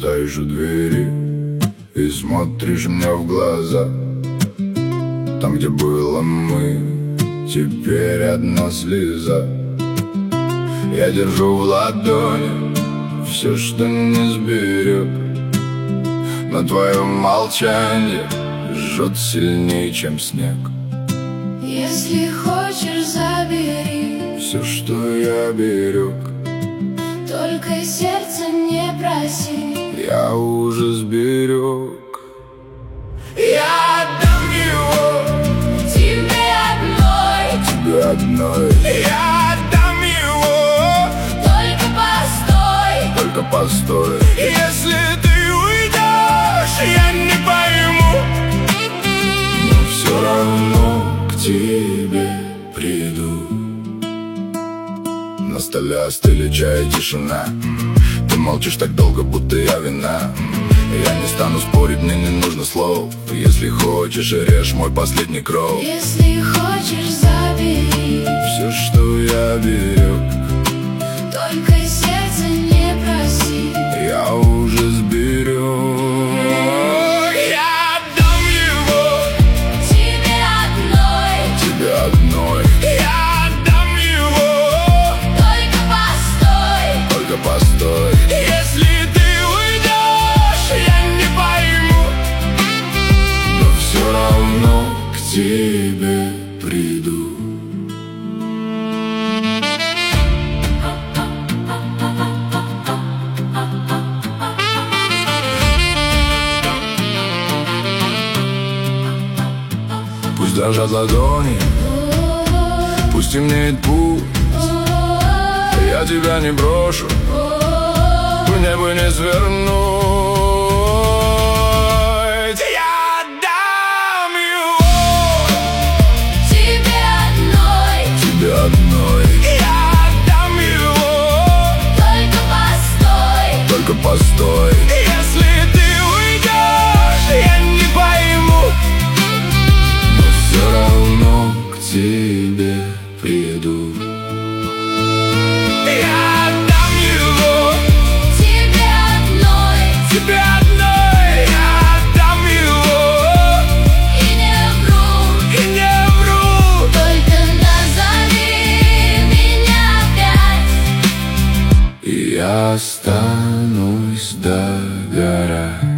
стоишь у двери и смотришь мне в глаза. Там, где было мы, теперь одна слеза. Я держу в ладони все, что не сберег, но твое молчание жжет сильнее, чем снег. Если хочешь, забери все, что я берег, только сердце не проси. я уже сберег. Я отдам его Тебе одной, тебе одной. Я отдам его, только постой. только постой. Если ты уйдешь, я не пойму, но все равно к тебе приду. На столе остыли чай и тишина. Ты молчишь так долго, будто я вина. Я не стану спорить, мне не нужно слов. Если хочешь, режь мой последний кров. Если хочешь, забери все, что я берег, только сердце не проси. я уже сберег. Я отдам его Тебе одной, тебе одной. Я отдам его, только постой. только постой. Если ты уйдешь, я не пойму, но все равно к тебе приду. Пусть дрожат ладони, пусть темнеет путь, я тебя не брошу, мне бы не свернуть. Я отдам его Тебе одной, тебе одной. Я отдам его, только постой. только постой. Если ты уйдешь, я не пойму, но все равно к тебе приду. Я отдам его Тебе одной, тебе одной. Я отдам его и не вру, и не вру. только назови меня опять. И я останусь догорать.